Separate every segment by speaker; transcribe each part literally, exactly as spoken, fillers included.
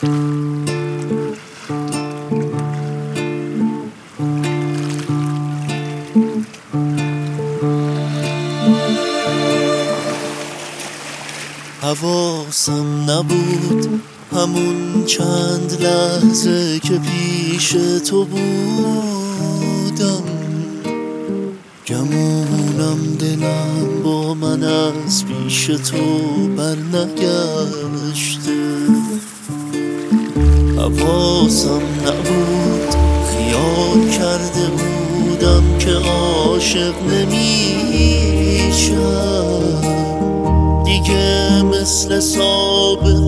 Speaker 1: حواسم نبود همون چند لحظه که پیش تو بودم، گمونم دلم با من از پیش تو بر نگشته. حواسم نبود خیال کرده بودم که عاشق نمیشم، دیگه مثل سابق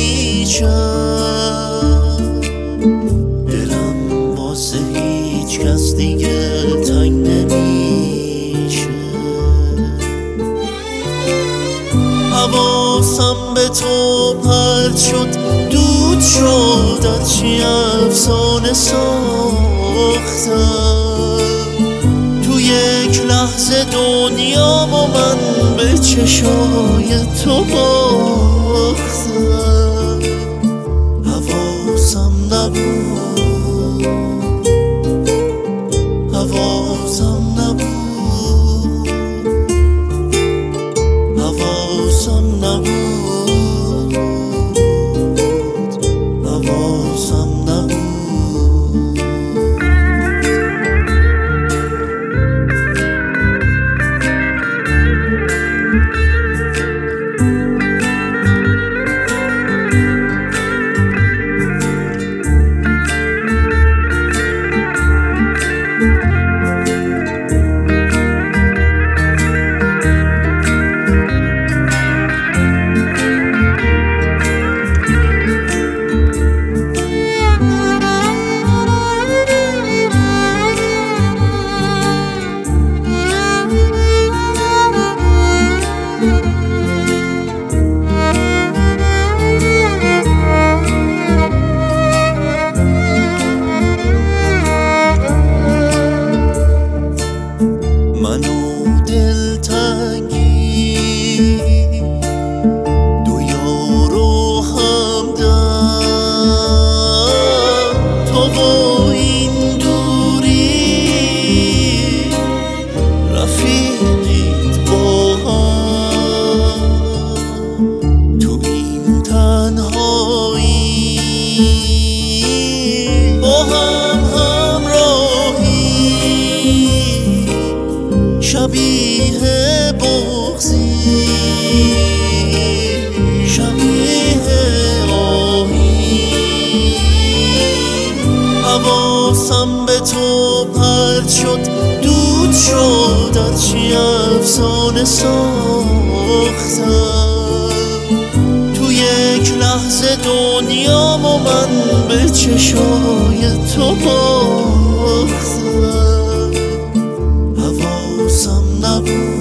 Speaker 1: نمیشم. دلم واسه هیچ کس دیگه تنگ نمیشه. حواسم به تو پرت شد، دود شد، از چی افسانه ساختم. تو یک لحظه دنیا و من به چشای تو باختم. حواسم نبود، حواسم نبود، حواسم نبود، حواسم نبود. منو دلتنگی دو یارو همدم، تو و این دوری رفیقیت با هم. تو این تنهایی با هم همراهی، شبیه بغضی، شبیه آهی. حواسم به تو پرت شد، دود شد، از چی افسانه ساختم. تو یک لحظه دنیا و من به چشای تو باختم. حواسم نبود.